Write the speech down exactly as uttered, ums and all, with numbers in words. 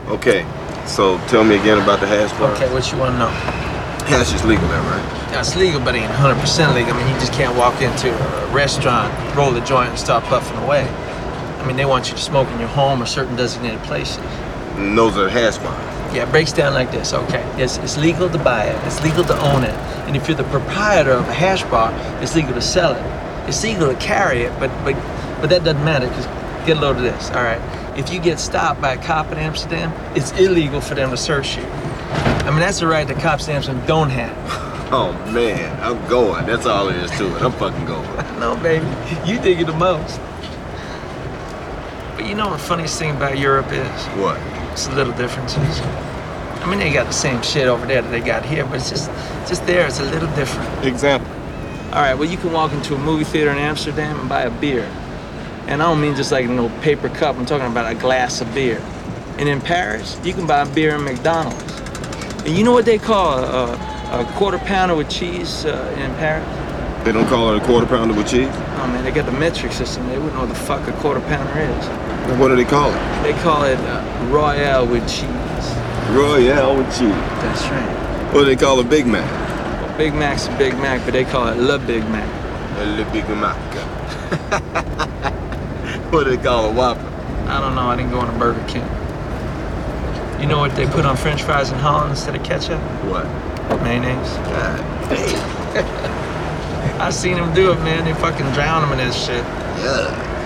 Okay, so tell me again about the hash bar. Okay, what you want to know? Hash is legal there, right? Yeah, it's legal, but it ain't one hundred percent legal. I mean, you just can't walk into a restaurant, roll the joint, and start puffing away. I mean, they want you to smoke in your home or certain designated places. And those are the hash bars. Yeah, it breaks down like this. Okay, it's, it's legal to buy it. It's legal to own it. And if you're the proprietor of a hash bar, it's legal to sell it. It's legal to carry it, but but but that doesn't matter, because get a load of this, all right? If you get stopped by a cop in Amsterdam, it's illegal for them to search you. I mean, that's a right that cops in Amsterdam don't have. Oh man, I'm going. That's all there is to it. I'm fucking going. No, baby, you dig it the most. But you know what the funniest thing about Europe is? What? It's the little differences. I mean, they got the same shit over there that they got here, but it's just, just there, it's a little different. Example. All right, well, you can walk into a movie theater in Amsterdam and buy a beer. And I don't mean just like a no paper cup, I'm talking about a glass of beer. And in Paris, you can buy a beer in McDonald's. And you know what they call a, a quarter pounder with cheese uh, in Paris? They don't call it a quarter pounder with cheese? Oh man, they got the metric system. They wouldn't know what the fuck a quarter pounder is. And what do they call it? They call it uh, Royale with cheese. Royale with cheese. That's right. What do they call a Big Mac? Well, Big Mac's a Big Mac, but they call it Le Big Mac. Le Big Mac. What do they call a Whopper? I don't know, I didn't go on a Burger King. You know what they put on French fries in Holland instead of ketchup? What? Mayonnaise. God damn. I seen them do it, man. They fucking drown them in this shit. Yeah.